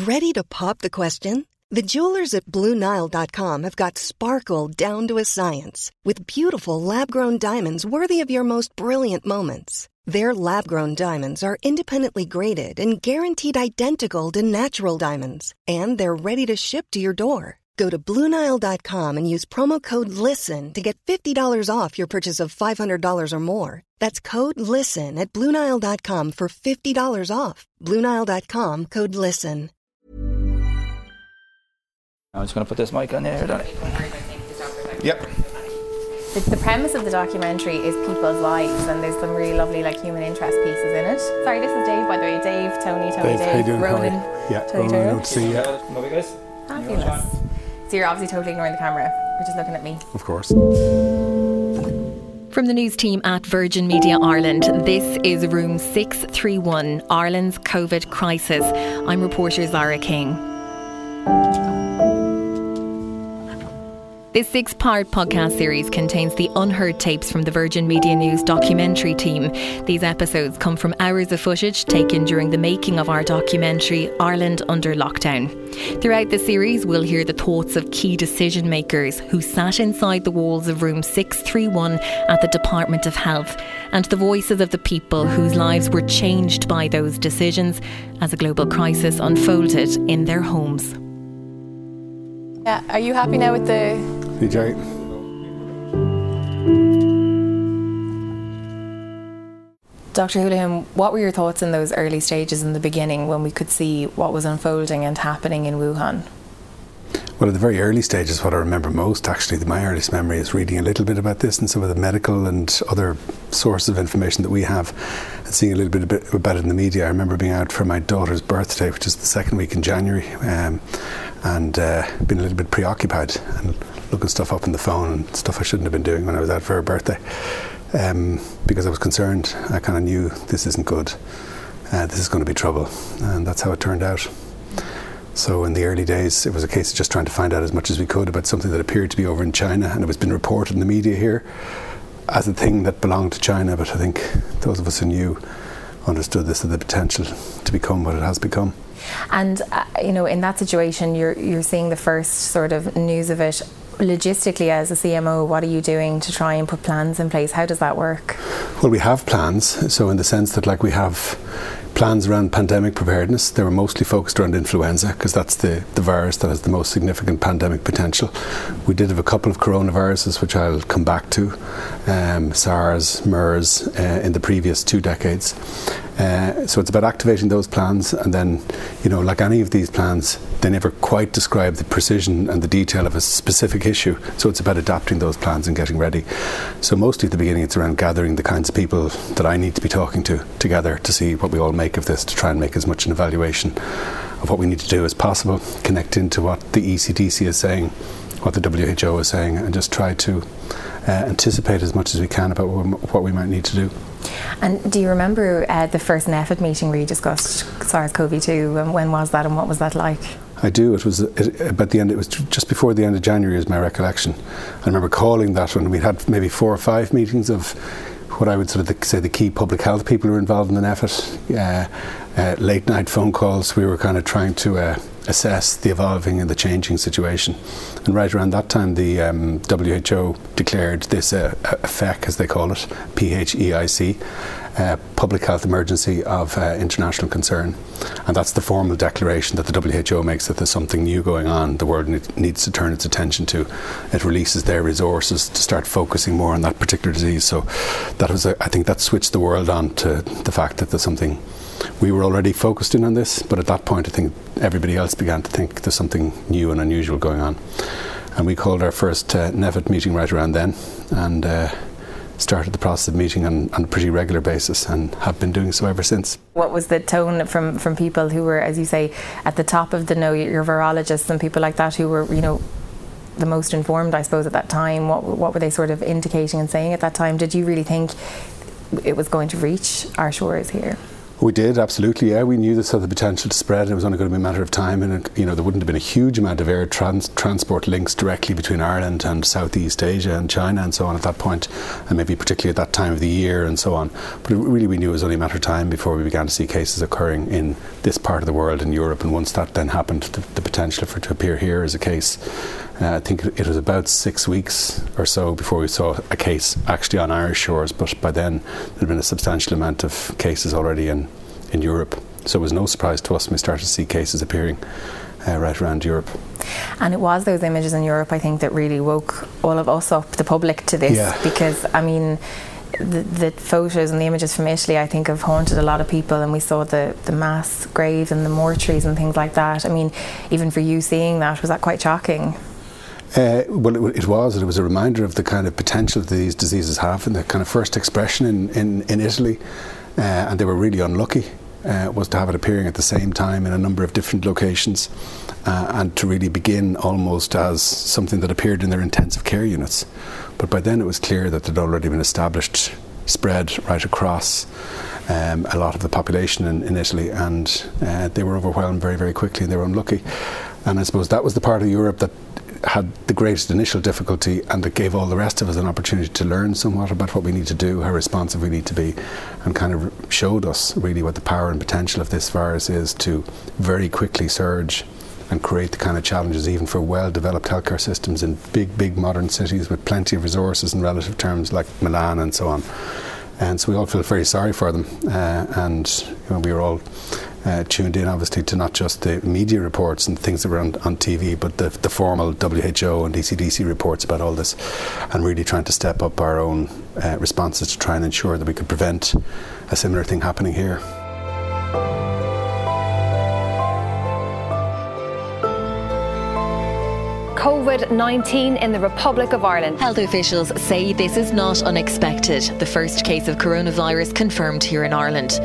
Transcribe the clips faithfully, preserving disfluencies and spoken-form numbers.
Ready to pop the question? The jewelers at Blue Nile dot com have got sparkle down to a science with beautiful lab-grown diamonds worthy of your most brilliant moments. Their lab-grown diamonds are independently graded and guaranteed identical to natural diamonds, and they're ready to ship to your door. Go to Blue Nile dot com and use promo code LISTEN to get fifty dollars off your purchase of five hundred dollars or more. That's code LISTEN at Blue Nile dot com for fifty dollars off. Blue Nile dot com, code LISTEN. I'm just going to put this mic on there, don't I? Yep. The, the premise of the documentary is people's lives, and there's some really lovely like human interest pieces in it. Sorry, this is Dave, by the way. Dave, Tony, Tony, Dave, Dave, how you doing? Ronan. Yeah, Tony, Ronan, Tony. good to see you. Love you guys. Fabulous. So you're obviously totally ignoring the camera. You're just looking at me. Of course. From the news team at Virgin Media Ireland, this is Room six thirty-one, Ireland's COVID crisis. I'm reporter Zara King. This six-part podcast series contains the unheard tapes from the Virgin Media News documentary team. These episodes come from hours of footage taken during the making of our documentary, Ireland Under Lockdown. Throughout the series, we'll hear the thoughts of key decision makers who sat inside the walls of Room six thirty-one at the Department of Health, and the voices of the people whose lives were changed by those decisions as a global crisis unfolded in their homes. Yeah, are you happy now with the... D J. Doctor Houlihan, what were your thoughts in those early stages in the beginning when we could see what was unfolding and happening in Wuhan? Well, at the very early stages, what I remember most, actually, my earliest memory is reading a little bit about this and some of the medical and other sources of information that we have, and seeing a little bit about it in the media. I remember being out for my daughter's birthday, which is the second week in January, um, and uh, being a little bit preoccupied and looking stuff up on the phone and stuff I shouldn't have been doing when I was out for her birthday, um, because I was concerned. I kind of knew this isn't good, uh, this is going to be trouble, and that's how it turned out. So in the early days, it was a case of just trying to find out as much as we could about something that appeared to be over in China, and it was been reported in the media here as a thing that belonged to China, but I think those of us who knew understood this as the potential to become what it has become. And, uh, you know, in that situation, you're you're seeing the first sort of news of it. Logistically, as a C M O, what are you doing to try and put plans in place? How does that work? Well, we have plans. So in the sense that, like, we have plans around pandemic preparedness. They were mostly focused around influenza because that's the, the virus that has the most significant pandemic potential. We did have a couple of coronaviruses, which I'll come back to, um, SARS, MERS, uh, in the previous two decades. Uh, so it's about activating those plans, and then, you know, like any of these plans, they never quite describe the precision and the detail of a specific issue. So it's about adapting those plans and getting ready. So mostly at the beginning, it's around gathering the kinds of people that I need to be talking to together to see what we all make of this, to try and make as much an evaluation of what we need to do as possible, connect into what the E C D C is saying, what the W H O is saying, and just try to uh, anticipate as much as we can about what we might need to do. And do you remember uh, the first NPHET meeting where you discussed SARS-C o V two, and when was that and what was that like? I do. It was it, about the end. It was just before the end of January, is my recollection. I remember calling that when we had maybe four or five meetings of what I would sort of say the key public health people who were involved in the NPHET. Uh, uh, late night phone calls. We were kind of trying to uh, assess the evolving and the changing situation. And right around that time, the um, W H O declared this uh, a F E C, as they call it, P H E I C, uh, Public Health Emergency of uh, International Concern. And that's the formal declaration that the W H O makes, that there's something new going on the world ne- needs to turn its attention to. It releases their resources to start focusing more on that particular disease. So that was, a, I think that switched the world on to the fact that there's something. We were already focused in on this, but at that point I think everybody else began to think there's something new and unusual going on. And we called our first uh, NPHET meeting right around then, and uh, started the process of meeting on, on a pretty regular basis, and have been doing so ever since. What was the tone from, from people who were, as you say, at the top of the know, your virologists and people like that who were, you know, the most informed, I suppose, at that time? What, what were they sort of indicating and saying at that time? Did you really think it was going to reach our shores here? We did, absolutely, yeah. We knew this had the potential to spread. It was only going to be a matter of time, and you know there wouldn't have been a huge amount of air trans- transport links directly between Ireland and Southeast Asia and China and so on at that point, and maybe particularly at that time of the year and so on. But it, really we knew it was only a matter of time before we began to see cases occurring in this part of the world, in Europe, and once that then happened, the, the potential for it to appear here as a case, uh, I think it was about six weeks or so before we saw a case actually on Irish shores, but by then there had been a substantial amount of cases already in in Europe. So it was no surprise to us when we started to see cases appearing uh, right around Europe. And it was those images in Europe, I think, that really woke all of us up, the public, to this. Yeah. Because, I mean, the, the photos and the images from Italy, I think, have haunted a lot of people, and we saw the, the mass graves and the mortuaries and things like that. I mean, even for you seeing that, was that quite shocking? Uh, well, it, it was. It was a reminder of the kind of potential that these diseases have, and the kind of first expression in, in, in Italy. Uh, and they were really unlucky. Uh, was to have it appearing at the same time in a number of different locations, uh, and to really begin almost as something that appeared in their intensive care units. But by then it was clear that there'd already been established spread right across um, a lot of the population in, in Italy, and uh, they were overwhelmed very, very quickly, and they were unlucky. And I suppose that was the part of Europe that had the greatest initial difficulty, and that gave all the rest of us an opportunity to learn somewhat about what we need to do, how responsive we need to be, and kind of showed us really what the power and potential of this virus is to very quickly surge and create the kind of challenges even for well-developed healthcare systems in big, big modern cities with plenty of resources in relative terms like Milan and so on. And so we all feel very sorry for them, uh, and you know, we were all Uh, tuned in obviously to not just the media reports and things that were on, on T V, but the, the formal W H O and E C D C reports about all this, and really trying to step up our own uh, responses to try and ensure that we could prevent a similar thing happening here. COVID nineteen in the Republic of Ireland. Health officials say this is not unexpected. The first case of coronavirus confirmed here in Ireland.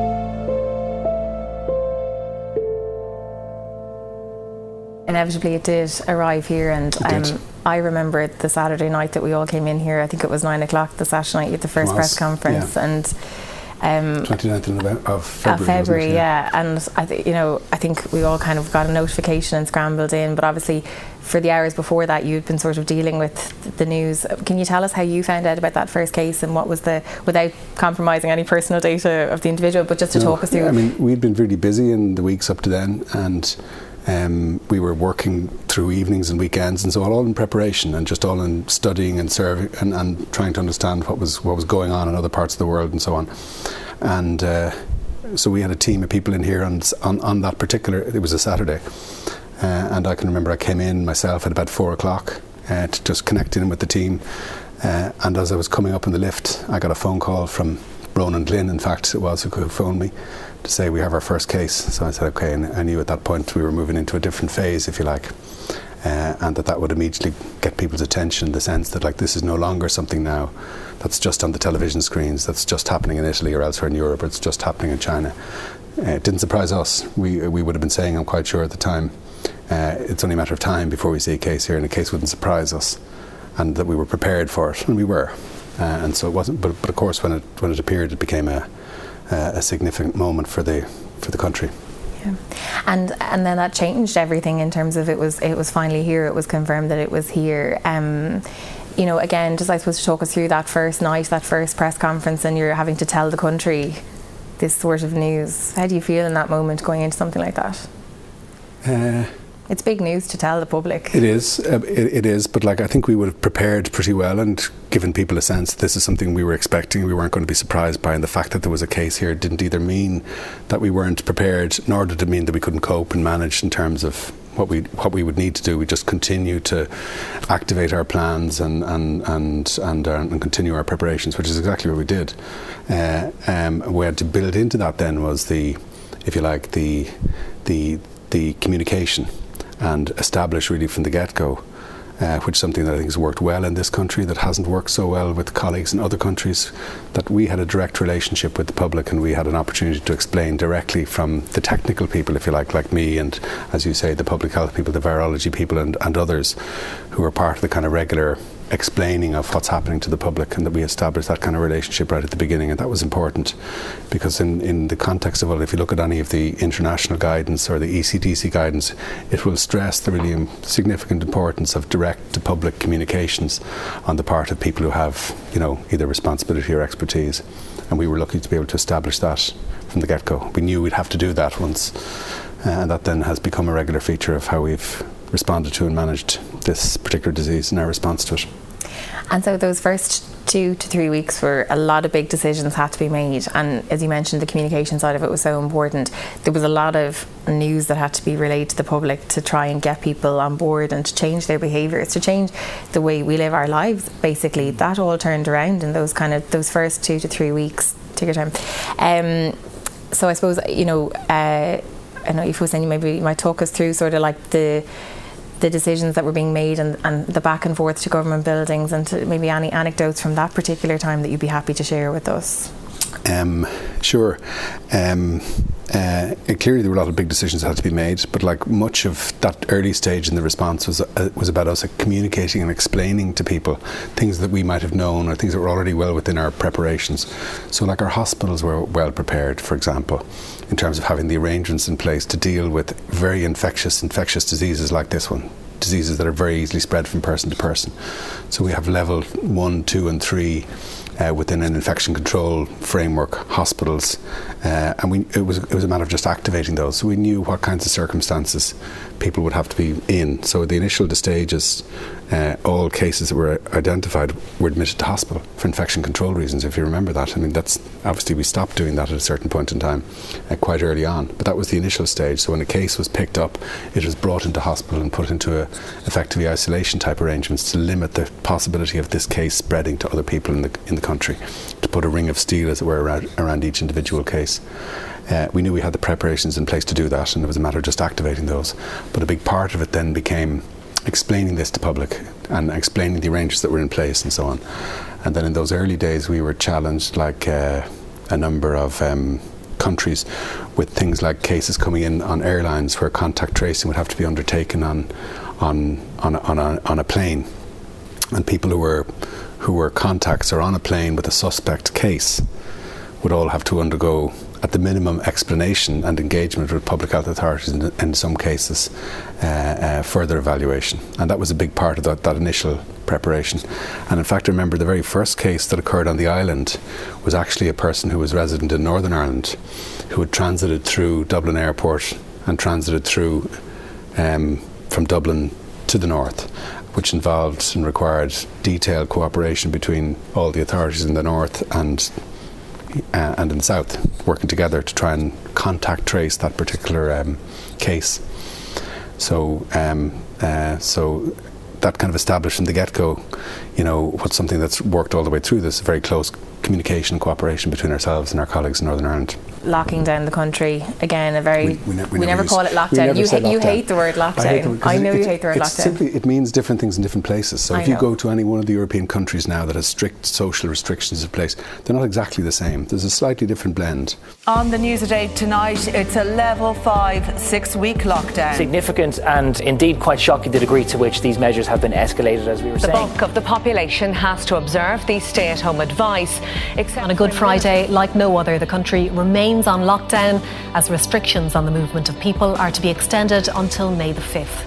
Inevitably it did arrive here, and um, I remember the Saturday night that we all came in here. I think it was nine o'clock the Saturday night at the first press conference, yeah. and um, twenty-ninth of February. Of February, it, yeah. yeah. And I th- you know, I think we all kind of got a notification and scrambled in. But obviously, for the hours before that, you'd been sort of dealing with the news. Can you tell us how you found out about that first case, and what was the, without compromising any personal data of the individual, but just to no, talk us through? Yeah, I mean, we'd been really busy in the weeks up to then, and Um, we were working through evenings and weekends and so on, all in preparation and just all in studying and serving and, and trying to understand what was what was going on in other parts of the world and so on. And uh, so we had a team of people in here on on, on that particular, it was a Saturday, uh, and I can remember I came in myself at about four o'clock uh, to just connect in with the team, uh, and as I was coming up in the lift I got a phone call from Ronan Glynn, in fact it was, who phoned me to say we have our first case. So I said okay, and I knew at that point we were moving into a different phase, if you like, uh, and that that would immediately get people's attention, the sense that like this is no longer something now that's just on the television screens, that's just happening in Italy or elsewhere in Europe, or it's just happening in China. Uh, it didn't surprise us. We we would have been saying, I'm quite sure at the time, uh, it's only a matter of time before we see a case here, and a case wouldn't surprise us, and that we were prepared for it, and we were. Uh, and so it wasn't, but, but of course when it when it appeared, it became a Uh, a significant moment for the for the country. Yeah. And and then that changed everything in terms of it was it was finally here. It was confirmed that it was here. Um, you know, again, just I suppose to talk us through that first night, that first press conference, and you're having to tell the country this sort of news. How do you feel in that moment going into something like that? Uh, It's big news to tell the public. It is, uh, it, it is, but like I think we would have prepared pretty well and given people a sense that this is something we were expecting. We weren't going to be surprised by, and the fact that there was a case here didn't either mean that we weren't prepared, nor did it mean that we couldn't cope and manage in terms of what we what we would need to do. We just continue to activate our plans and and and and, uh, and continue our preparations, which is exactly what we did. Uh, um, we had to build into that. Then was the, if you like, the the the communication. And establish really from the get-go, uh, which is something that I think has worked well in this country, that hasn't worked so well with colleagues in other countries, that we had a direct relationship with the public, and we had an opportunity to explain directly from the technical people, if you like, like me, and as you say, the public health people, the virology people, and, and others who are part of the kind of regular explaining of what's happening to the public, and that we established that kind of relationship right at the beginning. And that was important because in, in the context of, well, if you look at any of the international guidance or the E C D C guidance, it will stress the really significant importance of direct to public communications on the part of people who have, you know, either responsibility or expertise. And we were lucky to be able to establish that from the get-go. We knew we'd have to do that once, uh, and that then has become a regular feature of how we've responded to and managed this particular disease and our response to it. And so those first two to three weeks were a lot of big decisions had to be made, and as you mentioned, the communication side of it was so important. There was a lot of news that had to be relayed to the public to try and get people on board and to change their behaviours, to change the way we live our lives. Basically, that all turned around in those kind of those first two to three weeks. Take your time. Um, so I suppose, you know, uh, I know if you were saying maybe you might talk us through sort of like the the decisions that were being made and, and the back and forth to government buildings, and to maybe any anecdotes from that particular time that you'd be happy to share with us. Um, sure. Um, uh, clearly there were a lot of big decisions that had to be made, but like much of that early stage in the response was uh, was about us uh, communicating and explaining to people things that we might have known or things that were already well within our preparations. So like our hospitals were well prepared, for example, in terms of having the arrangements in place to deal with very infectious infectious diseases like this one, diseases that are very easily spread from person to person. So we have level one, two and three Uh, within an infection control framework, hospitals, uh, and we, it was it was a matter of just activating those. So we knew what kinds of circumstances people would have to be in. So the initial stages, uh, all cases that were identified were admitted to hospital for infection control reasons, if you remember that. I mean, that's obviously we stopped doing that at a certain point in time, uh, quite early on, but that was the initial stage. So when a case was picked up, it was brought into hospital and put into a, effectively isolation type arrangements to limit the possibility of this case spreading to other people in the in the country, to put a ring of steel, as it were, around, around each individual case. Uh, we knew we had the preparations in place to do that, and it was a matter of just activating those. But a big part of it then became explaining this to public and explaining the arrangements that were in place and so on. And then in those early days we were challenged, like uh, a number of um, countries, with things like cases coming in on airlines where contact tracing would have to be undertaken on on on a, on a, on a plane, and people who were who were contacts or on a plane with a suspect case would all have to undergo, at the minimum, explanation and engagement with public health authorities, in, in some cases uh, uh, further evaluation. And that was a big part of that, that initial preparation. And in fact, I remember the very first case that occurred on the island was actually a person who was resident in Northern Ireland, who had transited through Dublin Airport and transited through um, from Dublin to the north, which involved and required detailed cooperation between all the authorities in the north and uh, and in the south, working together to try and contact trace that particular um, case. So, um, uh, so that kind of established from the get-go, you know, what's something that's worked all the way through this, very close communication and cooperation between ourselves and our colleagues in Northern Ireland. Locking down the country, again, a very, we, we, ne- we, we never, never call it lockdown. You, ha- you hate the word lockdown. I, I know it, you hate the word it's lockdown. Simply, it means different things in different places. So I if you know. go to any one of the European countries now that has strict social restrictions in place, they're not exactly the same. There's a slightly different blend. On the news today tonight, it's a level five, six-week lockdown. Significant and indeed quite shocking the degree to which these measures have been escalated, as we were the saying. The bulk of the population has to observe the stay-at-home advice. Except on a Good Friday, like no other, the country remains on lockdown as restrictions on the movement of people are to be extended until May the fifth.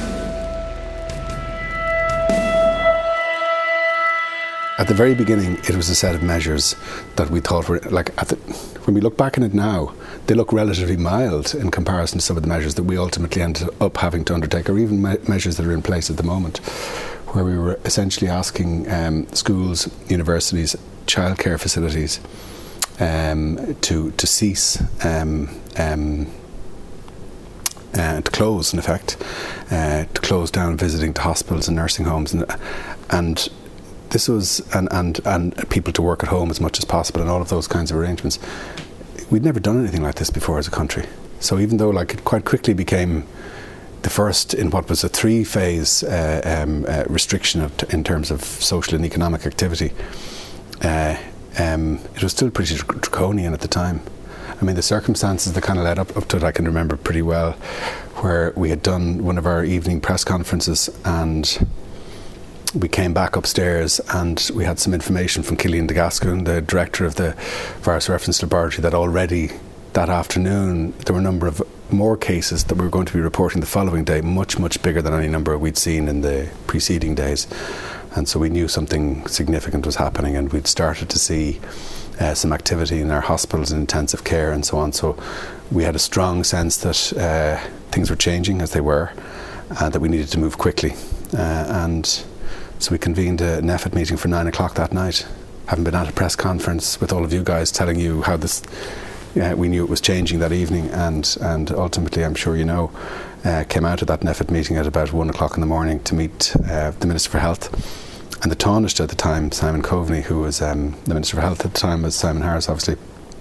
At the very beginning, it was a set of measures that we thought were, like, at the, when we look back on it now, they look relatively mild in comparison to some of the measures that we ultimately ended up having to undertake, or even me- measures that are in place at the moment, where we were essentially asking um, schools, universities, childcare facilities um, to to cease, um, um, uh, to close, in effect, uh, to close down visiting to hospitals and nursing homes, and and. This was, and, and, and people to work at home as much as possible, and all of those kinds of arrangements. We'd never done anything like this before as a country. So even though, like, it quite quickly became the first in what was a three-phase uh, um, uh, restriction of t- in terms of social and economic activity, uh, um, it was still pretty dr- draconian at the time. I mean, the circumstances that kind of led up, up to it I can remember pretty well, where we had done one of our evening press conferences, and we came back upstairs and we had some information from Cillian de Gascoigne, the director of the Virus Reference Laboratory, that already that afternoon there were a number of more cases that we were going to be reporting the following day, much, much bigger than any number we'd seen in the preceding days. And so we knew something significant was happening, and we'd started to see uh, some activity in our hospitals and intensive care and so on. So we had a strong sense that uh, things were changing, as they were, uh, that we needed to move quickly. Uh, and so we convened an E F F meeting for nine o'clock that night, having been at a press conference with all of you guys telling you how this, uh, we knew it was changing that evening, and, and ultimately, I'm sure you know, uh, came out of that N E F F meeting at about one o'clock in the morning to meet uh, the Minister for Health. And the Taoiseach at the time, Simon Coveney, who was um, the Minister for Health at the time, was Simon Harris, obviously,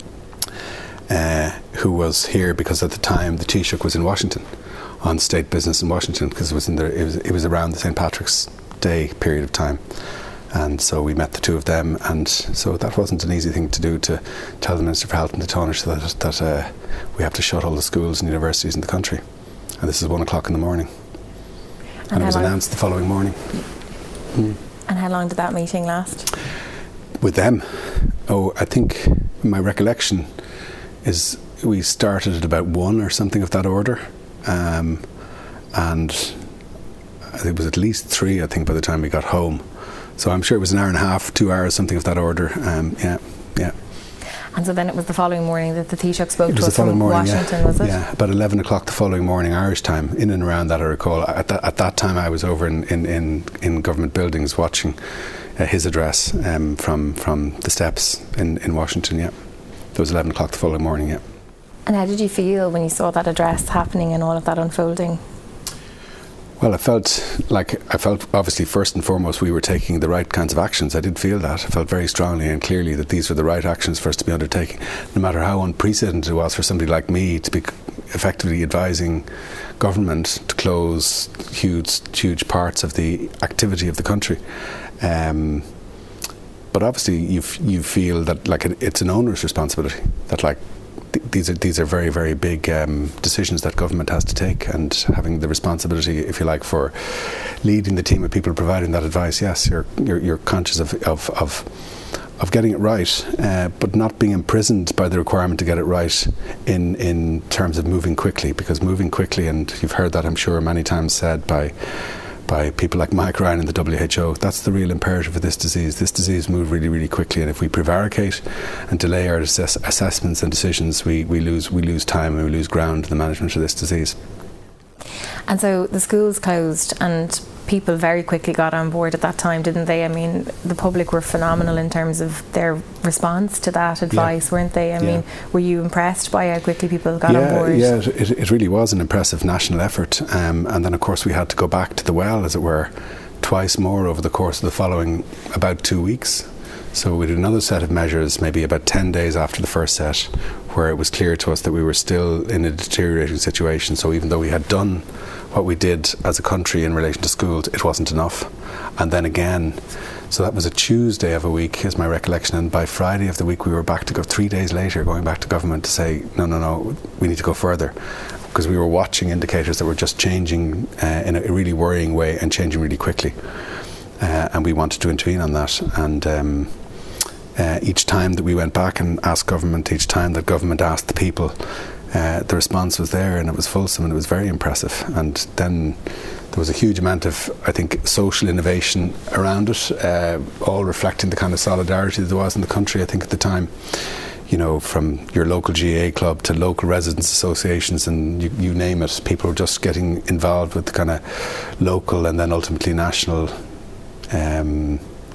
uh, who was here because at the time the Taoiseach was in Washington, on state business in Washington, because it was in the, it was, it was around the Saint Patrick's Day period of time. And so we met the two of them, and so that wasn't an easy thing to do, to tell the Minister for Health and the Taoiseach that, that uh, we have to shut all the schools and universities in the country. And this is one o'clock in the morning. And, and it was announced the following morning. Mm. And how long did that meeting last? With them? Oh, I think my recollection is we started at about one or something of that order. Um, and it was at least three, I think, by the time we got home. So I'm sure it was an hour and a half, two hours, something of that order. Um, yeah, yeah. And so then it was the following morning that the Taoiseach spoke to us from morning, Washington, yeah. was it? Yeah, about eleven o'clock the following morning, Irish time, in and around that, I recall. At that, at that time I was over in, in, in, in government buildings watching uh, his address um, from, from the steps in, in Washington, yeah. It was eleven o'clock the following morning, yeah. And how did you feel when you saw that address happening and all of that unfolding? Well, I felt like, I felt obviously first and foremost we were taking the right kinds of actions. I did feel that. I felt very strongly and clearly that these were the right actions for us to be undertaking, no matter how unprecedented it was for somebody like me to be effectively advising government to close huge, huge parts of the activity of the country. Um, but obviously you f- you feel that like it, it's an onerous responsibility, that like These are these are very, very big um, decisions that government has to take, and having the responsibility, if you like, for leading the team of people providing that advice. Yes, you're you're, you're conscious of, of of of getting it right, uh, but not being imprisoned by the requirement to get it right in in terms of moving quickly, because moving quickly, and you've heard that I'm sure many times said by by people like Mike Ryan in the W H O, that's the real imperative of this disease. This disease moves really, really quickly, and if we prevaricate and delay our assess- assessments and decisions, we, we lose we lose time and we lose ground in the management of this disease. And so the schools closed, and people very quickly got on board at that time, didn't they? I mean, the public were phenomenal in terms of their response to that advice, yeah. weren't they? I yeah. mean, were you impressed by how quickly people got yeah, on board? Yeah, it, it really was an impressive national effort. Um, and then, of course, we had to go back to the well, as it were, twice more over the course of the following about two weeks. So we did another set of measures, maybe about ten days after the first set, where it was clear to us that we were still in a deteriorating situation. So even though we had done what we did as a country in relation to schools, it wasn't enough. And then again, so that was a Tuesday of a week, is my recollection, and by Friday of the week we were back to go, three days later, going back to government to say, no, no, no, we need to go further. Because we were watching indicators that were just changing uh, in a really worrying way and changing really quickly. Uh, and we wanted to intervene on that. And um, uh, each time that we went back and asked government, each time that government asked the people, uh, the response was there, and it was fulsome, and it was very impressive. And then there was a huge amount of, I think, social innovation around it, uh, all reflecting the kind of solidarity that there was in the country, I think, at the time. You know, from your local G A A club to local residents associations, and you, you name it, people were just getting involved with the kind of local and then ultimately national um,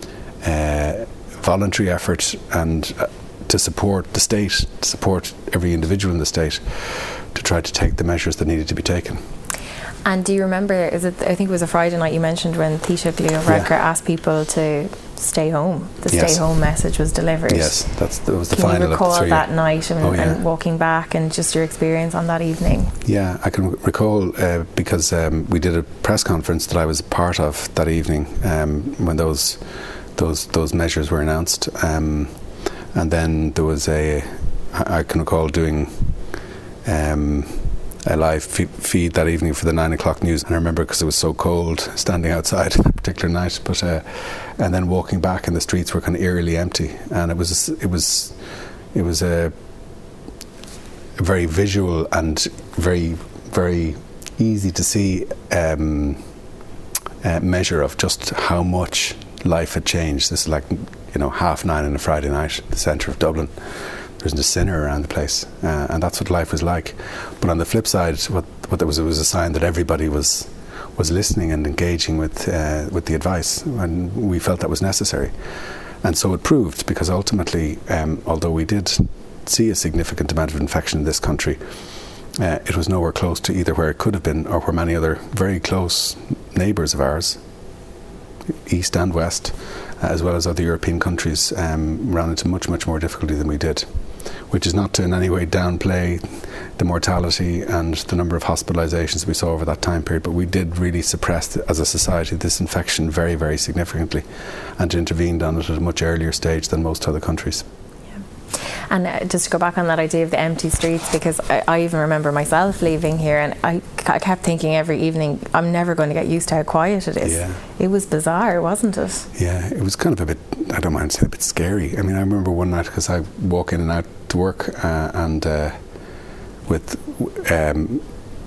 uh, voluntary effort, and uh, to support the state, to support every individual in the state, to try to take the measures that needed to be taken. And do you remember, is it, I think it was a Friday night you mentioned, when Taoiseach Leo Varadkar yeah. asked people to stay home. The yes. stay home message was delivered. Yes, that's, that was the can final you recall of the three that night and, oh, yeah. and walking back and just your experience on that evening? Yeah, I can recall uh, because um, we did a press conference that I was part of that evening um, when those those those measures were announced, um, and then there was a I can recall doing um, a live f- feed that evening for the nine o'clock news, and I remember because it was so cold standing outside particular night. But uh, and then walking back, and the streets were kind of eerily empty, and it was it was it was a, a very visual and very very easy to see um, uh, measure of just how much life had changed. This is like, you know, half nine on a Friday night, the centre of Dublin. There isn't a sinner around the place, uh, and that's what life was like. But on the flip side, what what there was, it was a sign that everybody was was listening and engaging with uh, with the advice, and we felt that was necessary. And so it proved, because ultimately, um, although we did see a significant amount of infection in this country, uh, it was nowhere close to either where it could have been or where many other very close neighbours of ours, east and west, uh, as well as other European countries, um, ran into much, much more difficulty than we did. Which is not to in any way downplay the mortality and the number of hospitalisations we saw over that time period, but we did really suppress, as a society, this infection very, very significantly, and intervened on it at a much earlier stage than most other countries. And uh, just to go back on that idea of the empty streets, because I, I even remember myself leaving here, and I, I kept thinking every evening, I'm never going to get used to how quiet it is. Yeah. It was bizarre, wasn't it? Yeah, it was kind of a bit, I don't mind saying, a bit scary. I mean, I remember one night, because I walk in and out to work, uh, and uh, with um,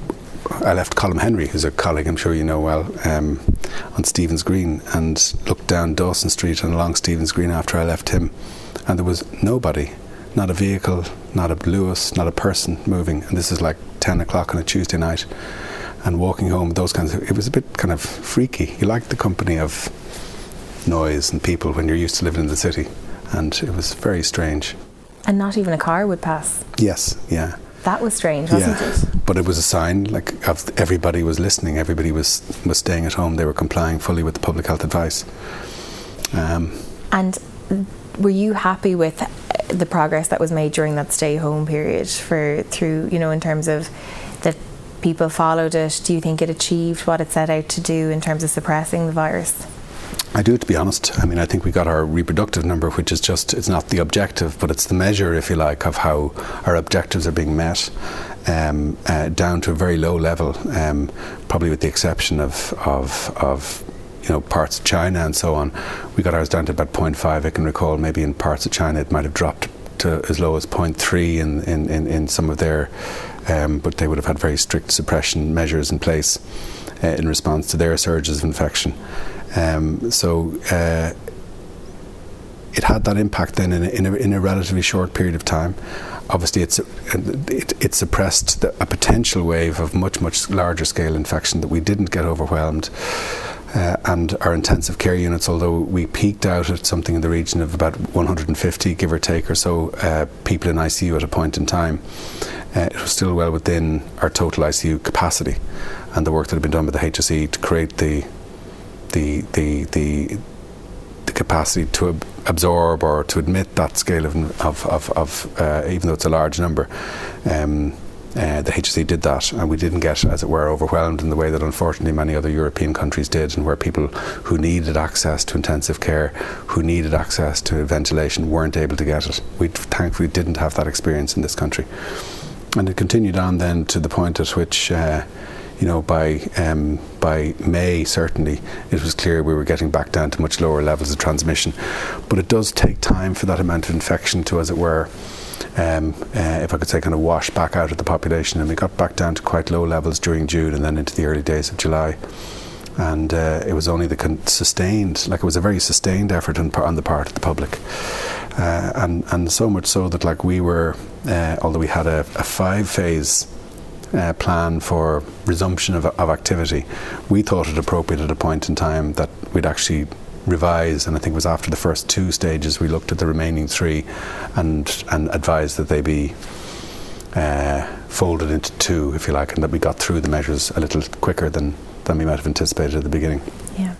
I left Colm Henry, who's a colleague I'm sure you know well, um, on Stephen's Green, and looked down Dawson Street and along Stephen's Green after I left him, and there was nobody, not a vehicle, not a Lewis, not a person moving. And this is like ten o'clock on a Tuesday night, and walking home, those kinds of, it was a bit kind of freaky. You like the company of noise and people when you're used to living in the city, and it was very strange. And not even a car would pass. Yes, yeah. That was strange, wasn't yeah. it? But it was a sign, like, of everybody was listening, everybody was, was staying at home, they were complying fully with the public health advice. Um, and were you happy with the progress that was made during that stay home period, for through, you know, in terms of that people followed it? Do you think it achieved what it set out to do in terms of suppressing the virus? I do, to be honest. I mean, I think we got our reproductive number, which is just, it's not the objective, but it's the measure, if you like, of how our objectives are being met, um, uh, down to a very low level, um, probably with the exception of, of, of, you know, parts of China and so on. We got ours down to about zero point five. I can recall maybe in parts of China it might have dropped to as low as zero point three in, in, in, in some of their, um, but they would have had very strict suppression measures in place uh, in response to their surges of infection. Um, so uh, it had that impact then in a, in, a, in a relatively short period of time. Obviously it's, it, it suppressed the, a potential wave of much, much larger scale infection that we didn't get overwhelmed. Uh, and our intensive care units, although we peaked out at something in the region of about one hundred fifty, give or take or so, uh, people in I C U at a point in time, uh, it was still well within our total I C U capacity, and the work that had been done by the H S E to create the the the the, the capacity to ab- absorb or to admit that scale of of, of, of uh, even though it's a large number. Um, Uh, the H S E did that, and we didn't get, as it were, overwhelmed in the way that unfortunately many other European countries did, and where people who needed access to intensive care, who needed access to ventilation, weren't able to get it. We thankfully didn't have that experience in this country. And it continued on then to the point at which uh, you know, by um, by May, certainly, it was clear we were getting back down to much lower levels of transmission. But it does take time for that amount of infection to, as it were, Um, uh, if I could say, kind of wash back out of the population, and we got back down to quite low levels during June and then into the early days of July. And uh, it was only the con- sustained, like it was a very sustained effort on, on the part of the public, uh, and and so much so that, like, we were, uh, although we had a, a five-phase uh, plan for resumption of, of activity, we thought it appropriate at a point in time that we'd actually revise, and I think it was after the first two stages we looked at the remaining three and and advised that they be uh, folded into two, if you like, and that we got through the measures a little quicker than, than we might have anticipated at the beginning. Yeah.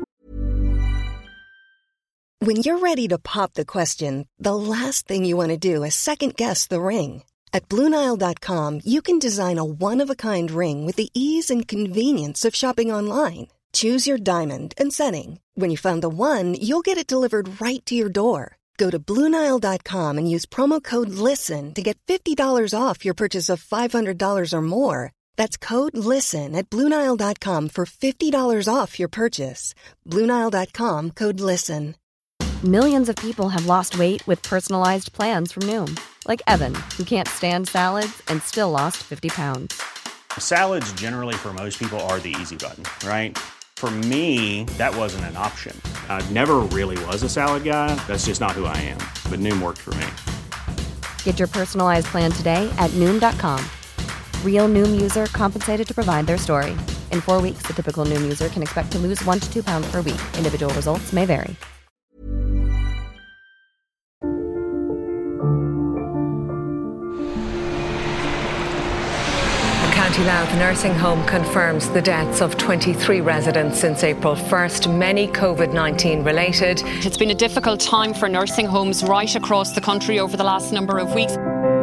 When you're ready to pop the question, the last thing you want to do is second guess the ring. At Blue Nile dot com, you can design a one-of-a-kind ring with the ease and convenience of shopping online. Choose your diamond and setting. When you find the one, you'll get it delivered right to your door. Go to Blue Nile dot com and use promo code LISTEN to get fifty dollars off your purchase of five hundred dollars or more. That's code LISTEN at Blue Nile dot com for fifty dollars off your purchase. Blue Nile dot com, code LISTEN. Millions of people have lost weight with personalized plans from Noom. Like Evan, who can't stand salads and still lost fifty pounds. Salads generally for most people are the easy button, right? For me, that wasn't an option. I never really was a salad guy. That's just not who I am. But Noom worked for me. Get your personalized plan today at Noom dot com. Real Noom user compensated to provide their story. In four weeks, the typical Noom user can expect to lose one to two pounds per week. Individual results may vary. County Louth nursing home confirms the deaths of twenty-three residents since April first, many COVID nineteen related. It's been a difficult time for nursing homes right across the country over the last number of weeks.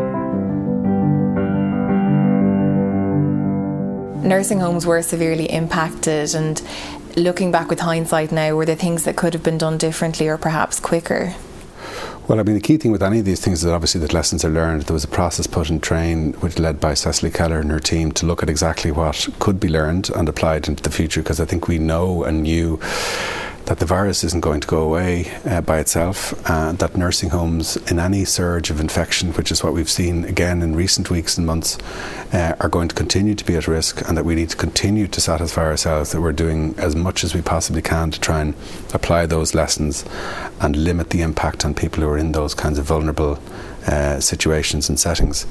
Nursing homes were severely impacted, and looking back with hindsight now, were there things that could have been done differently or perhaps quicker? Well, I mean, the key thing with any of these things is that obviously that lessons are learned. There was a process put in train, which led by Cecily Keller and her team, to look at exactly what could be learned and applied into the future, because I think we know and knew that the virus isn't going to go away uh, by itself, and that nursing homes, in any surge of infection, which is what we've seen again in recent weeks and months, uh, are going to continue to be at risk, and that we need to continue to satisfy ourselves that we're doing as much as we possibly can to try and apply those lessons and limit the impact on people who are in those kinds of vulnerable uh, situations and settings.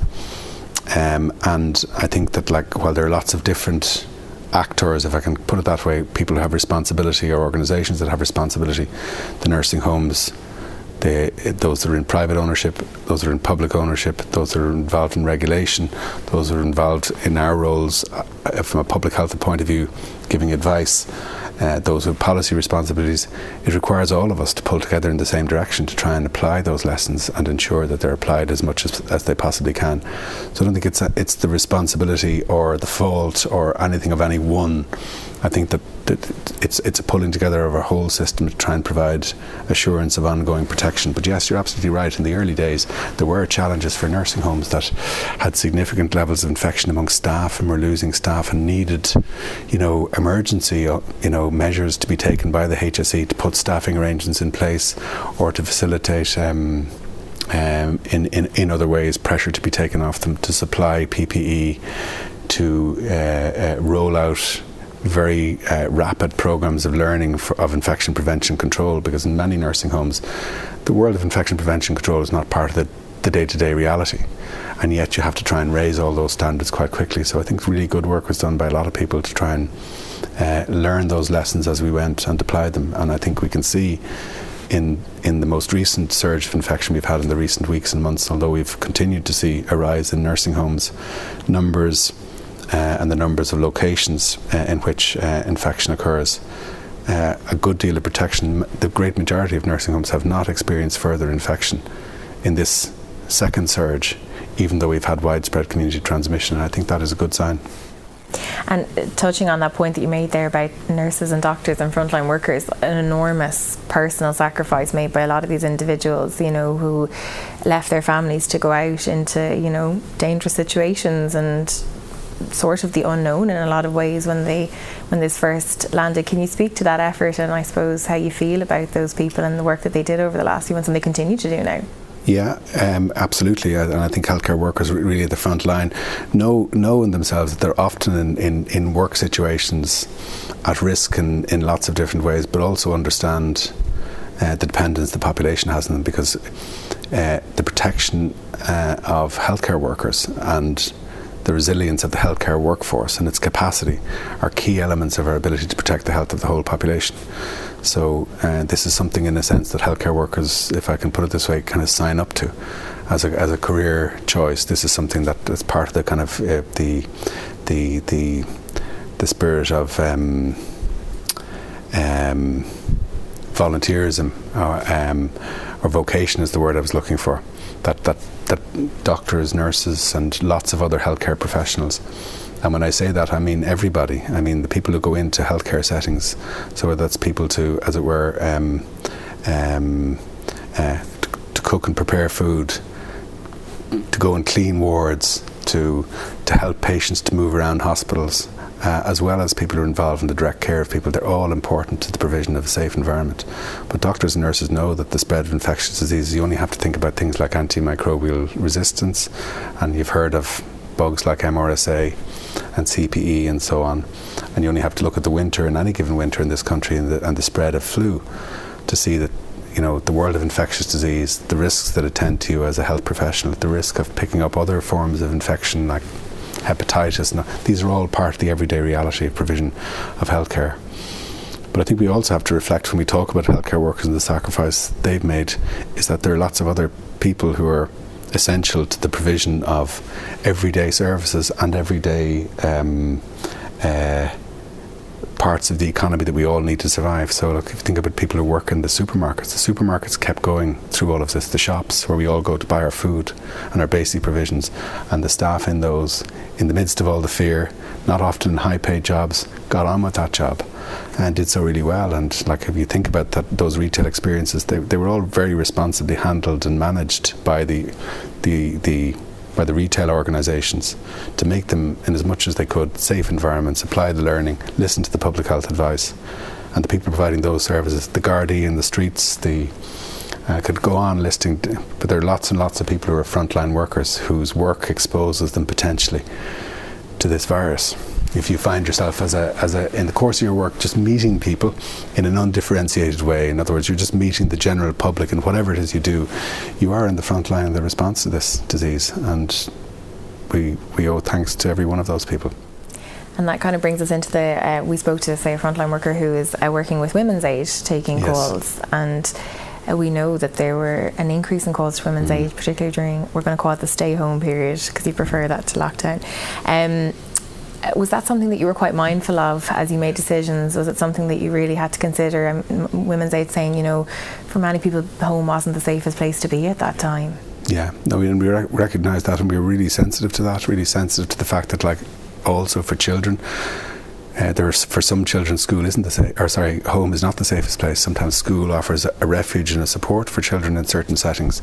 Um, and I think that, like, while there are lots of different actors, if I can put it that way, people who have responsibility, or organisations that have responsibility, the nursing homes, the, those that are in private ownership, those that are in public ownership, those that are involved in regulation, those that are involved in our roles uh, from a public health point of view, giving advice, uh, those with policy responsibilities. It requires all of us to pull together in the same direction to try and apply those lessons and ensure that they're applied as much as, as they possibly can. So I don't think it's a, it's the responsibility or the fault or anything of any one. I think that, that it's it's a pulling together of our whole system to try and provide assurance of ongoing protection. But yes, you're absolutely right. In the early days, there were challenges for nursing homes that had significant levels of infection among staff, and were losing staff, and needed, you know, emergency, you know, measures to be taken by the H S E to put staffing arrangements in place, or to facilitate um, um, in, in in other ways pressure to be taken off them to supply P P E, to uh, uh, roll out very uh, rapid programs of learning for, of infection prevention control, because in many nursing homes the world of infection prevention control is not part of the, the day-to-day reality, and yet you have to try and raise all those standards quite quickly. So I think really good work was done by a lot of people to try and uh, learn those lessons as we went and apply them, and I think we can see in in the most recent surge of infection we've had in the recent weeks and months, although we've continued to see a rise in nursing homes numbers Uh, and the numbers of locations uh, in which uh, infection occurs, uh, a good deal of protection. The great majority of nursing homes have not experienced further infection in this second surge, even though we've had widespread community transmission, and I think that is a good sign. And touching on that point that you made there about nurses and doctors and frontline workers, an enormous personal sacrifice made by a lot of these individuals, you know, who left their families to go out into, you know, dangerous situations and sort of the unknown in a lot of ways when they when this first landed. Can you speak to that effort, and I suppose how you feel about those people and the work that they did over the last few months and they continue to do now? Yeah, um, absolutely, and I think healthcare workers are really at the front line, know, know in themselves that they're often in, in, in work situations at risk in, in lots of different ways, but also understand uh, the dependence the population has on them, because uh, the protection uh, of healthcare workers and the resilience of the healthcare workforce and its capacity are key elements of our ability to protect the health of the whole population. So uh, this is something, in a sense, that healthcare workers, if I can put it this way, kind of sign up to as a as a career choice. This is something that is part of the kind of uh, the the the the spirit of um, um, volunteerism, or, um, or vocation is the word I was looking for. That that that doctors, nurses, and lots of other healthcare professionals. And when I say that, I mean everybody. I mean the people who go into healthcare settings. So whether that's people to, as it were, um, um, uh, to, to cook and prepare food, to go and clean wards, to to help patients to move around hospitals, uh, as well as people who are involved in the direct care of people. They're all important to the provision of a safe environment. But doctors and nurses know that the spread of infectious diseases, you only have to think about things like antimicrobial resistance, and you've heard of bugs like M R S A and C P E and so on, and you only have to look at the winter, in any given winter in this country, and the, and the spread of flu to see that, you know, the world of infectious disease, the risks that attend to you as a health professional, the risk of picking up other forms of infection like hepatitis, and these are all part of the everyday reality of provision of healthcare. But I think we also have to reflect, when we talk about healthcare workers and the sacrifice they've made, is that there are lots of other people who are essential to the provision of everyday services and everyday um, uh, parts of the economy that we all need to survive. So look, if you think about people who work in the supermarkets, the supermarkets kept going through all of this, the shops where we all go to buy our food and our basic provisions, and the staff in those, in the midst of all the fear, not often in high paid jobs, got on with that job and did so really well. And like, if you think about that, those retail experiences, they, they were all very responsibly handled and managed by the the the by the retail organisations to make them, in as much as they could, safe environments, apply the learning, listen to the public health advice. And the people providing those services, the Gardaí in the streets, the I could go on listing, but there are lots and lots of people who are frontline workers whose work exposes them potentially to this virus. If you find yourself as a, as a, in the course of your work, just meeting people in an undifferentiated way, in other words, you're just meeting the general public, and whatever it is you do, you are in the front line of the response to this disease, and we we owe thanks to every one of those people. And that kind of brings us into the, uh, we spoke to, say, a frontline worker who is uh, working with Women's Aid, taking yes. calls, and uh, we know that there were an increase in calls to Women's mm. Aid, particularly during, we're going to call it the stay-home period, because you prefer that to lockdown. Um, Was that something that you were quite mindful of as you made decisions? Was it something that you really had to consider? Um, Women's Aid saying, you know, for many people, home wasn't the safest place to be at that time. Yeah, no, we, we rec- recognise that, and we were really sensitive to that, really sensitive to the fact that, like, also for children, uh, there's for some children, school isn't the sa- or sorry, home is not the safest place. Sometimes school offers a, a refuge and a support for children in certain settings,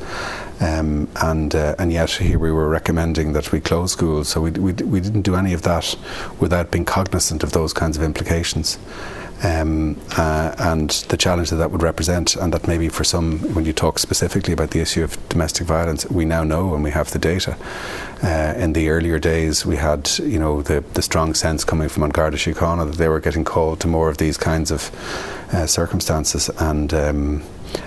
um, and uh, and yet here we were recommending that we close schools. So we we we didn't do any of that without being cognizant of those kinds of implications. Um, uh, and the challenge that that would represent, and that maybe for some, when you talk specifically about the issue of domestic violence, we now know and we have the data. Uh, in the earlier days, we had, you know, the, the strong sense coming from An Garda Síochána that they were getting called to more of these kinds of uh, circumstances, and um,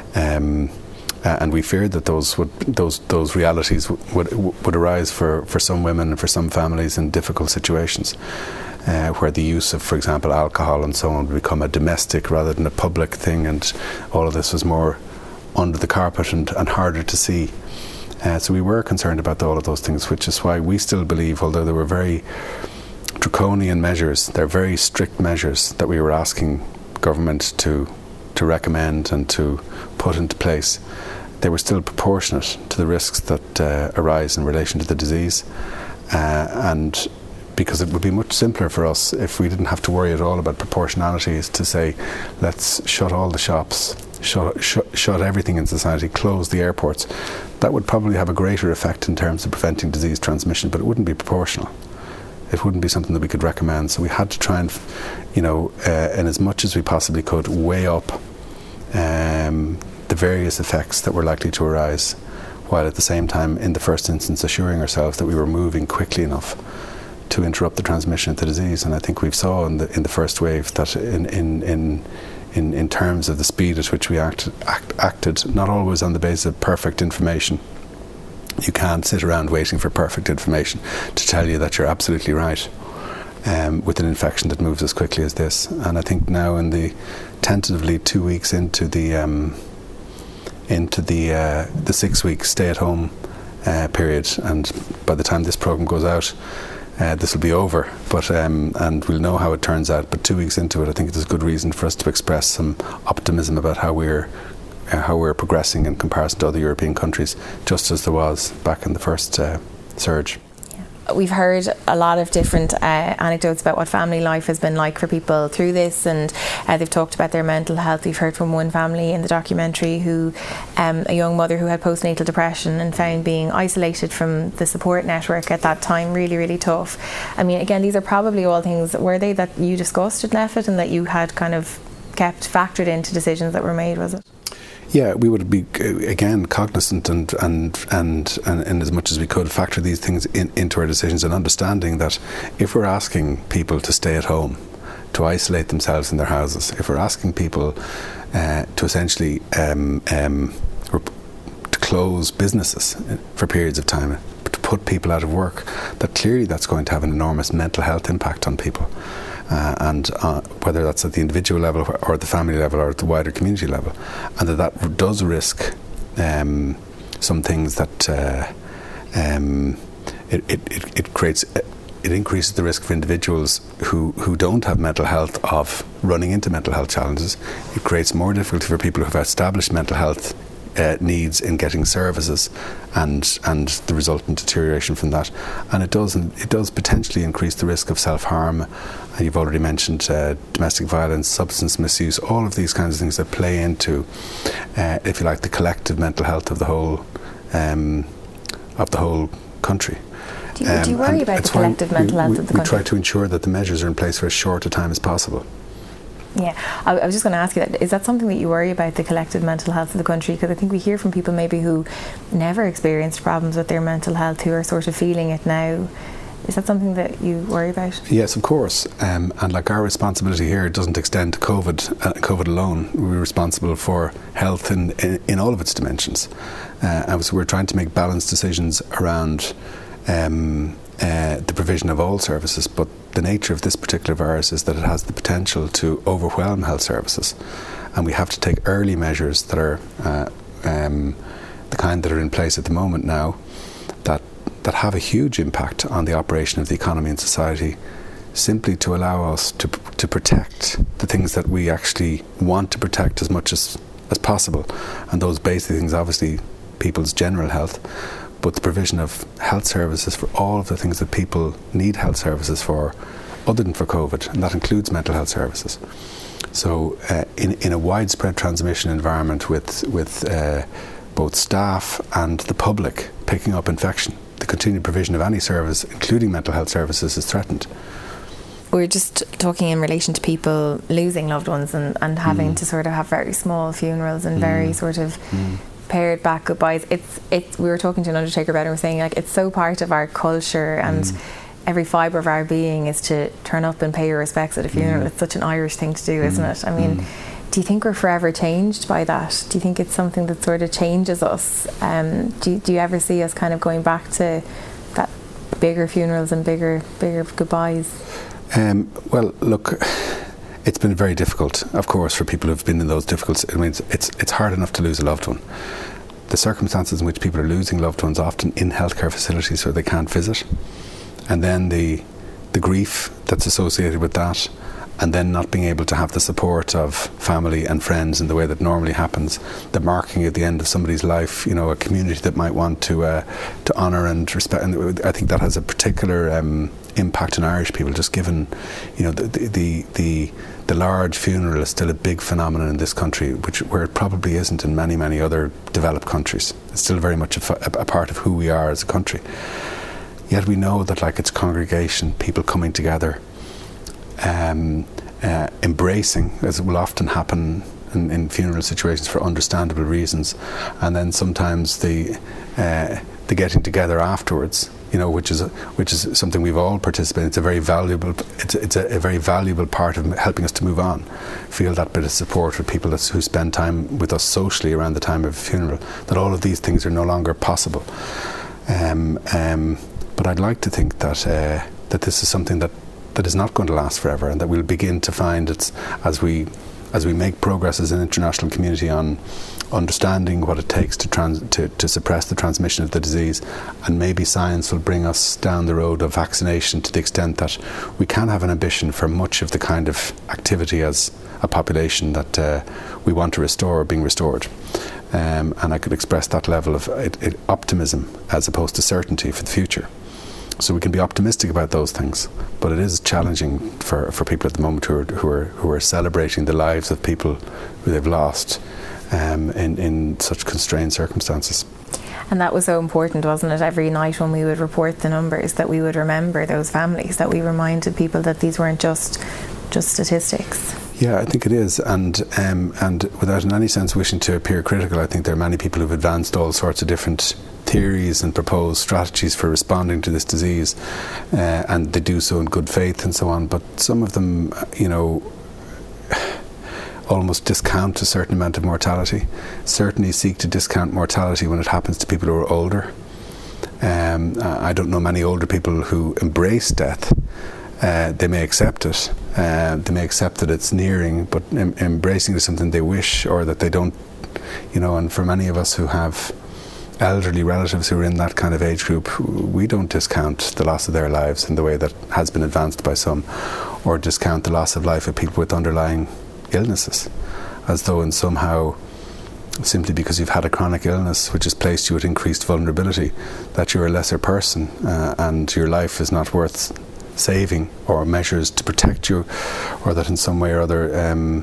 um, uh, and we feared that those would those those realities w- would would arise for, for some women and for some families in difficult situations. Uh, where the use of, for example, alcohol and so on would become a domestic rather than a public thing, and all of this was more under the carpet and, and harder to see. Uh, so we were concerned about all of those things, which is why we still believe, although there were very draconian measures, they're very strict measures that we were asking government to to recommend and to put into place, they were still proportionate to the risks that uh, arise in relation to the disease. Uh, and because it would be much simpler for us if we didn't have to worry at all about proportionalities, to say, let's shut all the shops, shut, shut, shut everything in society, close the airports. That would probably have a greater effect in terms of preventing disease transmission, but it wouldn't be proportional. It wouldn't be something that we could recommend. So we had to try and, you know, uh, in as much as we possibly could, weigh up um, the various effects that were likely to arise, while at the same time, in the first instance, assuring ourselves that we were moving quickly enough to interrupt the transmission of the disease. And I think we've saw in the in the first wave that in in in in, in terms of the speed at which we act, act, acted, not always on the basis of perfect information. You can't sit around waiting for perfect information to tell you that you're absolutely right um, with an infection that moves as quickly as this. And I think now, in the tentatively two weeks into the um, into the uh, the six week stay at home uh, period, and by the time this programme goes out, Uh, this will be over, but um, and we'll know how it turns out. But two weeks into it, I think there's good reason for us to express some optimism about how we're uh, how we're progressing in comparison to other European countries, just as there was back in the first uh, surge. we've heard a lot of different uh, anecdotes about what family life has been like for people through this, and uh, they've talked about their mental health. We've heard from one family in the documentary who, um, a young mother who had postnatal depression and found being isolated from the support network at that time really, really tough. I mean, again, these are probably all things, were they, that you discussed at NPHET and that you had kind of kept factored into decisions that were made, was it? Yeah, we would be, again, cognizant and and, and, and in as much as we could factor these things in, into our decisions, and understanding that if we're asking people to stay at home, to isolate themselves in their houses, if we're asking people uh, to essentially um, um, to close businesses for periods of time, to put people out of work, that clearly that's going to have an enormous mental health impact on people. Uh, and uh, whether that's at the individual level or at the family level or at the wider community level, and that that does risk um, some things that uh, um, it, it, it, it creates, it increases the risk for individuals who, who don't have mental health of running into mental health challenges. It creates more difficulty for people who have established mental health Uh, needs in getting services, and and the resultant deterioration from that, and it does it does potentially increase the risk of self-harm. And you've already mentioned uh, domestic violence, substance misuse, all of these kinds of things that play into, uh, if you like, the collective mental health of the whole um, of the whole country. Do you, um, do you worry about the collective mental we, health we, of the we country? We try to ensure that the measures are in place for as short a time as possible. Yeah, I, I was just going to ask you that. Is that something that you worry about, the collective mental health of the country? Because I think we hear from people maybe who never experienced problems with their mental health, who are sort of feeling it now. Is that something that you worry about? Yes, of course. Um, and like our responsibility here doesn't extend to COVID, uh, COVID alone. We're responsible for health in, in, in all of its dimensions. Uh, and so we're trying to make balanced decisions around um, uh, the provision of all services, but the nature of this particular virus is that it has the potential to overwhelm health services, and we have to take early measures that are uh, um, the kind that are in place at the moment now, that that have a huge impact on the operation of the economy and society, simply to allow us to to protect the things that we actually want to protect as much as, as possible, and those basic things, obviously people's general health, but the provision of health services for all of the things that people need health services for, other than for COVID, and that includes mental health services. So uh, in, in a widespread transmission environment with, with uh, both staff and the public picking up infection, the continued provision of any service, including mental health services, is threatened. We're just talking in relation to people losing loved ones and, and having mm. to sort of have very small funerals and mm. very sort of mm. pared back goodbyes. It's it's. We were talking to an undertaker about it, and we're saying like it's so part of our culture, and mm. every fibre of our being is to turn up and pay your respects at a funeral. Mm. It's such an Irish thing to do, mm. isn't it? I mean, mm. do you think we're forever changed by that? Do you think it's something that sort of changes us? Um, do do you ever see us kind of going back to that bigger funerals and bigger bigger goodbyes? Um, well, look, it's been very difficult, of course, for people who've been in those difficult. I mean, it's, it's it's hard enough to lose a loved one. The circumstances in which people are losing loved ones, often in healthcare facilities where they can't visit, and then the the grief that's associated with that, and then not being able to have the support of family and friends in the way that normally happens, the marking at the end of somebody's life, you know, a community that might want to uh, to honour and respect. And I think that has a particular um, impact on Irish people, just given, you know, the the the the large funeral is still a big phenomenon in this country, which where it probably isn't in many many other developed countries. It's still very much a, a part of who we are as a country. Yet we know that, like, it's congregation, people coming together, um, uh, embracing, as will often happen in, in funeral situations for understandable reasons, and then sometimes the uh, the getting together afterwards, you know, which is a, which is something we've all participated in. It's a very valuable it's it's a, a very valuable part of helping us to move on. Feel that bit of support with people that's, who spend time with us socially around the time of a funeral. That all of these things are no longer possible. Um, um, but I'd like to think that uh, that this is something that, that is not going to last forever, and that we'll begin to find it's as we as we make progress as an international community on understanding what it takes to, trans- to to suppress the transmission of the disease, and maybe science will bring us down the road of vaccination to the extent that we can have an ambition for much of the kind of activity as a population that uh, we want to restore being restored. Um, and I could express that level of it, it, optimism as opposed to certainty for the future. So we can be optimistic about those things, but it is challenging for, for people at the moment who are, who are who are celebrating the lives of people who they've lost um, in, in such constrained circumstances. And that was so important, wasn't it? Every night when we would report the numbers, that we would remember those families, that we reminded people that these weren't just just statistics. Yeah, I think it is, and um, and without in any sense wishing to appear critical, I think there are many people who've advanced all sorts of different theories and proposed strategies for responding to this disease, uh, and they do so in good faith and so on. But some of them, you know, almost discount a certain amount of mortality. Certainly seek to discount mortality when it happens to people who are older. Um, I don't know many older people who embrace death. Uh, they may accept it, uh, they may accept that it's nearing, but em- embracing it is something they wish or that they don't, you know, and for many of us who have elderly relatives who are in that kind of age group, we don't discount the loss of their lives in the way that has been advanced by some, or discount the loss of life of people with underlying illnesses, as though in somehow, simply because you've had a chronic illness which has placed you at increased vulnerability, that you're a lesser person uh, and your life is not worth saving, or measures to protect you, or that in some way or other um,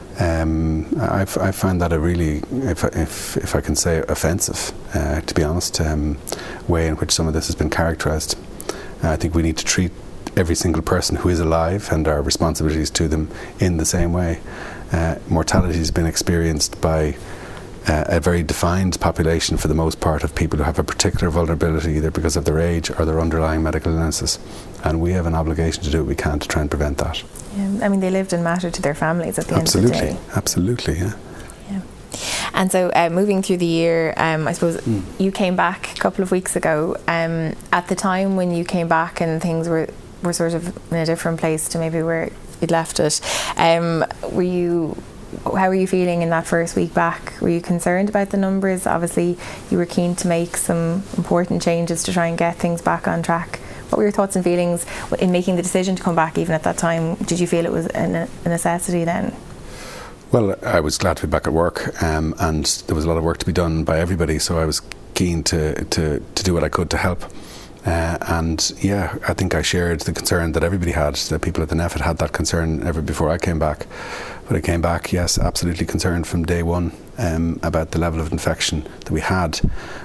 um, I, I find that a really, if, if, if I can say, offensive, uh, to be honest, um, way in which some of this has been characterised. Uh, I think we need to treat every single person who is alive and our responsibilities to them in the same way. Uh, mortality has been experienced by Uh, a very defined population, for the most part, of people who have a particular vulnerability, either because of their age or their underlying medical illnesses, and we have an obligation to do what we can to try and prevent that. Yeah, I mean, they lived and mattered to their families at the absolutely, end of the day. Absolutely, yeah. Yeah. And so, uh, moving through the year, um, I suppose mm. you came back a couple of weeks ago. Um, at the time when you came back and things were were sort of in a different place to maybe where you'd left it, um, were you? How were you feeling in that first week back? Were you concerned about the numbers? Obviously, you were keen to make some important changes to try and get things back on track. What were your thoughts and feelings in making the decision to come back even at that time? Did you feel it was a necessity then? Well, I was glad to be back at work, um, and there was a lot of work to be done by everybody, so I was keen to, to, to do what I could to help. Uh, and yeah, I think I shared the concern that everybody had, that people at the N E F had had that concern ever before I came back. But I came back, yes, absolutely concerned from day one um, about the level of infection that we had,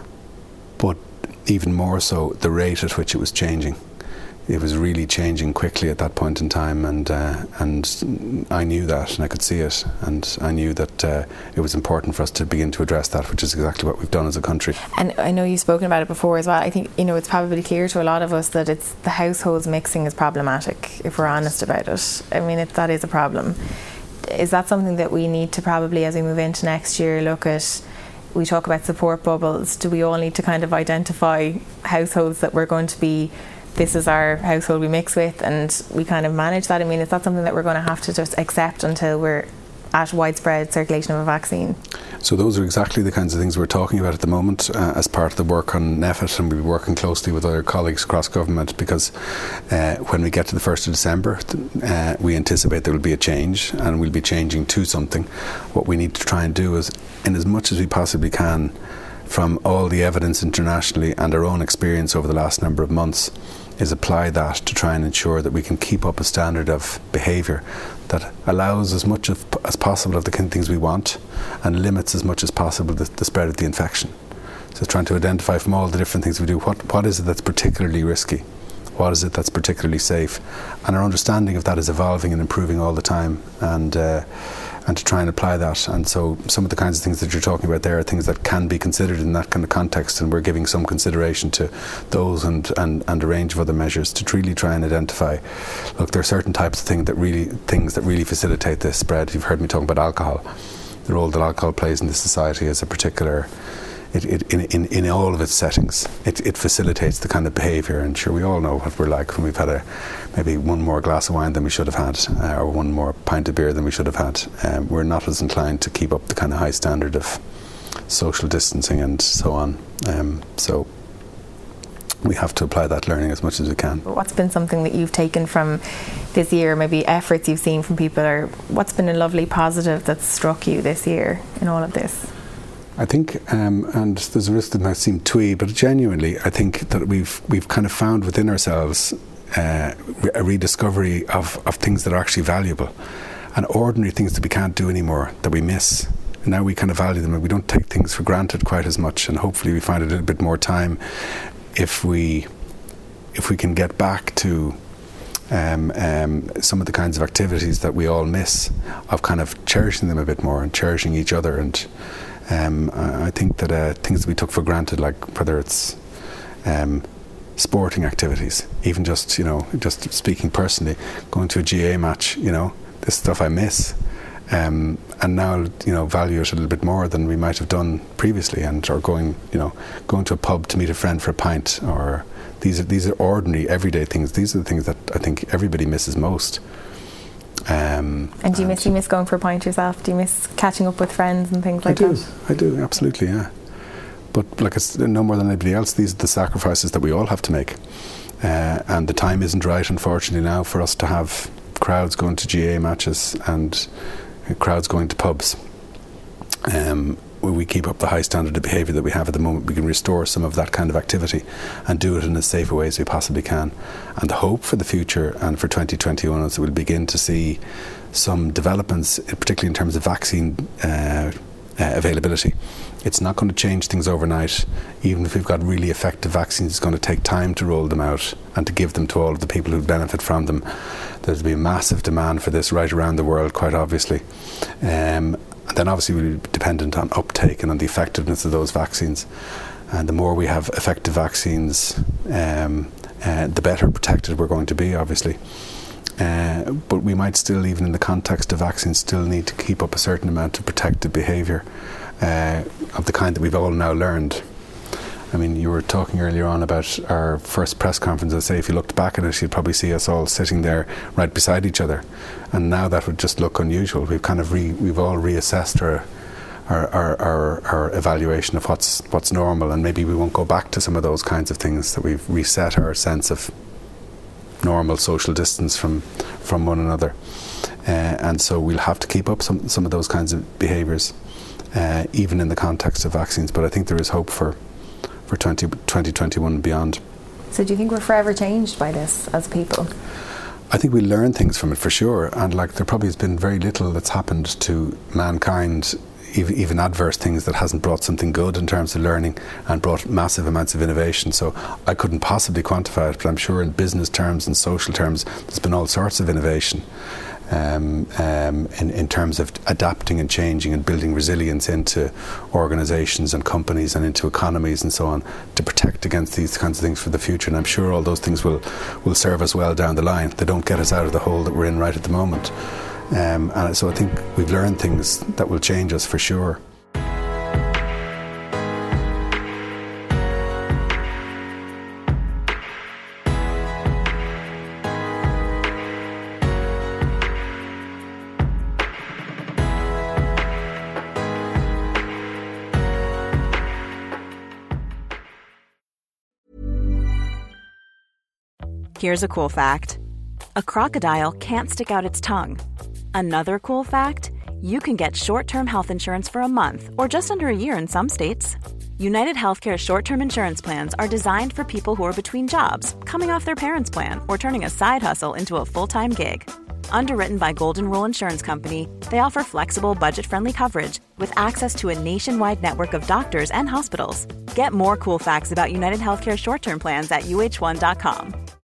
but even more so the rate at which it was changing. It was really changing quickly at that point in time, and uh, and I knew that, and I could see it, and I knew that uh, it was important for us to begin to address that, which is exactly what we've done as a country. And I know you've spoken about it before as well. I think, you know, it's probably clear to a lot of us that it's the households mixing is problematic, if we're honest about it. I mean, it, that is a problem. Is that something that we need to probably, as we move into next year, look at? We talk about support bubbles. Do we all need to kind of identify households that we're going to be, this is our household we mix with, and we kind of manage that? I mean, is that something that we're going to have to just accept until we're at widespread circulation of a vaccine? So those are exactly the kinds of things we're talking about at the moment uh, as part of the work on N E F I T, and we'll be working closely with other colleagues across government, because uh, when we get to the first of December, uh, we anticipate there will be a change, and we'll be changing to something. What we need to try and do is, in as much as we possibly can, from all the evidence internationally and our own experience over the last number of months, is apply that to try and ensure that we can keep up a standard of behaviour that allows as much of, as possible of the kind of things we want, and limits as much as possible the, the spread of the infection. So trying to identify from all the different things we do, what what is it that's particularly risky, what is it that's particularly safe, and our understanding of that is evolving and improving all the time, and uh, and to try and apply that. And so some of the kinds of things that you're talking about there are things that can be considered in that kind of context, and we're giving some consideration to those, and, and, and a range of other measures to really try and identify, look, there are certain types of things that really things that really facilitate this spread. You've heard me talk about alcohol, the role that alcohol plays in this society as a particular, It, it, in, in, in all of its settings, it, it facilitates the kind of behaviour. And sure, we all know what we're like when we've had a maybe one more glass of wine than we should have had, uh, or one more pint of beer than we should have had. Um, we're not as inclined to keep up the kind of high standard of social distancing and so on. Um, so we have to apply that learning as much as we can. What's been something that you've taken from this year, maybe efforts you've seen from people, or what's been a lovely positive that's struck you this year in all of this? I think, um, and there's a risk that might seem twee, but genuinely, I think that we've we've kind of found within ourselves uh, a rediscovery of, of things that are actually valuable, and ordinary things that we can't do anymore, that we miss. And now we kind of value them, and we don't take things for granted quite as much. And hopefully, we find a little bit more time if we if we can get back to um, um, some of the kinds of activities that we all miss, of kind of cherishing them a bit more and cherishing each other. And Um, I think that uh, things that we took for granted, like whether it's um, sporting activities, even just, you know, just speaking personally, going to a G A match, you know, this stuff I miss. Um, and now, you know, value it a little bit more than we might have done previously, and or going, you know, going to a pub to meet a friend for a pint, or these are, these are ordinary, everyday things. These are the things that I think everybody misses most. Um, and do you miss you miss going for a pint yourself? Do you miss catching up with friends and things like I do, that? I do, absolutely, yeah. But like it's no more than anybody else, these are the sacrifices that we all have to make. Uh, and the time isn't right, unfortunately, now for us to have crowds going to G A matches and crowds going to pubs. Um, when we keep up the high standard of behaviour that we have at the moment, we can restore some of that kind of activity and do it in as safe a way as we possibly can. And the hope for the future and for twenty twenty-one is that we'll begin to see some developments, particularly in terms of vaccine uh, uh, availability. It's not going to change things overnight. Even if we've got really effective vaccines, it's going to take time to roll them out and to give them to all of the people who benefit from them. There's been a massive demand for this right around the world, quite obviously. Um, And then obviously we'll be dependent on uptake and on the effectiveness of those vaccines. And the more we have effective vaccines, um, uh, the better protected we're going to be, obviously. Uh, but we might still, even in the context of vaccines, still need to keep up a certain amount of protective behaviour uh, of the kind that we've all now learned. I mean, you were talking earlier on about our first press conference. I'd say if you looked back at it, you'd probably see us all sitting there right beside each other. And now that would just look unusual. We've kind of re, we've all reassessed our our, our our our evaluation of what's what's normal, and maybe we won't go back to some of those kinds of things. That we've reset our sense of normal social distance from from one another, uh, and so we'll have to keep up some some of those kinds of behaviours, uh, even in the context of vaccines. But I think there is hope for. for twenty twenty-one and beyond. So do you think we're forever changed by this as people? I think we learn things from it for sure, and like there probably has been very little that's happened to mankind, even, even adverse things, that hasn't brought something good in terms of learning and brought massive amounts of innovation. So I couldn't possibly quantify it, but I'm sure in business terms and social terms there's been all sorts of innovation. Um, um, in, in terms of adapting and changing and building resilience into organisations and companies and into economies and so on, to protect against these kinds of things for the future. And I'm sure all those things will, will serve us well down the line. They don't get us out of the hole that we're in right at the moment. Um, and so I think we've learned things that will change us for sure. Here's a cool fact. A crocodile can't stick out its tongue. Another cool fact, you can get short-term health insurance for a month or just under a year in some states. United Healthcare short-term insurance plans are designed for people who are between jobs, coming off their parents' plan, or turning a side hustle into a full-time gig. Underwritten by Golden Rule Insurance Company, they offer flexible, budget-friendly coverage with access to a nationwide network of doctors and hospitals. Get more cool facts about United Healthcare short-term plans at U H one dot com.